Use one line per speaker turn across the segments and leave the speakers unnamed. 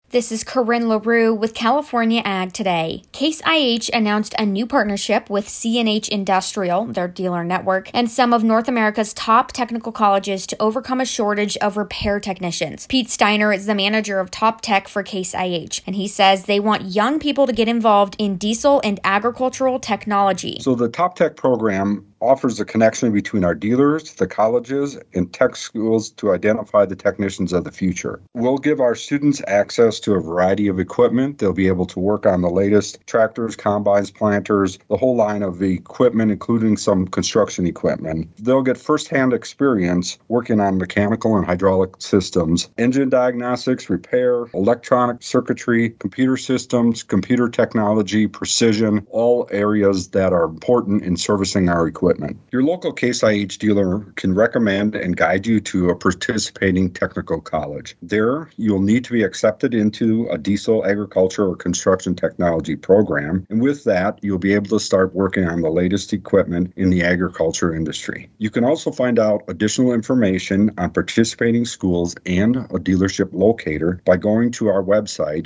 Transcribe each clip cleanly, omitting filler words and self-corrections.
This is Corinne LaRue with California Ag Today. Case IH announced a new partnership with CNH Industrial, their dealer network, and some of North America's top technical colleges to overcome a shortage of repair technicians. Pete Steiner is the manager of Top Tech for Case IH, and he says they want young people to get involved in diesel and agricultural technology.
So the Top Tech program offers a connection between our dealers, the colleges, and tech schools to identify the technicians of the future. We'll give our students access to a variety of equipment. They'll be able to work on the latest tractors, combines, planters, the whole line of equipment, including some construction equipment. They'll get firsthand experience working on mechanical and hydraulic systems, engine diagnostics, repair, electronic circuitry, computer systems, computer technology, precision, all areas that are important in servicing our equipment. Your local Case IH dealer can recommend and guide you to a participating technical college. There, you'll need to be accepted into a diesel, agriculture, or construction technology program, and with that, you'll be able to start working on the latest equipment in the agriculture industry. You can also find out additional information on participating schools and a dealership locator by going to our website,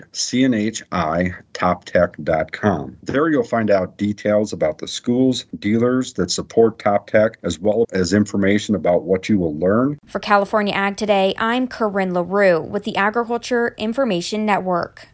cnhitoptech.com. There you'll find out details about the schools, dealers that support Top Tech, as well as information about what you will learn.
For California Ag Today, I'm Corinne LaRue with the Agriculture Information Network.